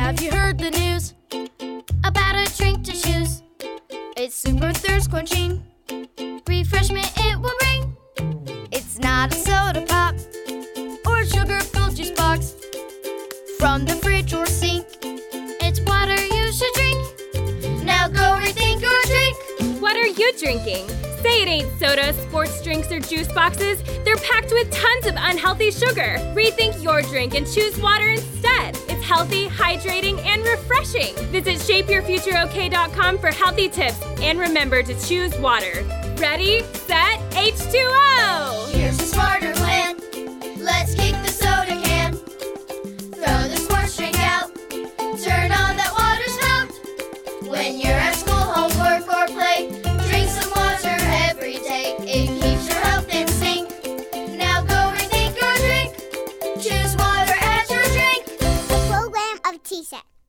Have you heard the news about a drink to choose? It's super thirst quenching refreshment it will bring. It's not a soda pop or sugar-filled juice box from the fridge or sink. It's water you should drink. Now go rethink your drink. What are you drinking? Say it ain't soda, sports drinks, or juice boxes. They're packed with tons of unhealthy sugar. Rethink your drink and choose water instead. It's healthy, hydrating, and refreshing. Visit shapeyourfutureok.com for healthy tips. And remember to choose water. Ready, set, H2O! Here's a smarter plan. Let's kick the soda can. Throw the sports drink out. Turn on that water spout. When you're at school, homework, or play, drink some water every day. It keeps your health in sync. Now go rethink your drink. Choose water as your drink. A program of TSEC.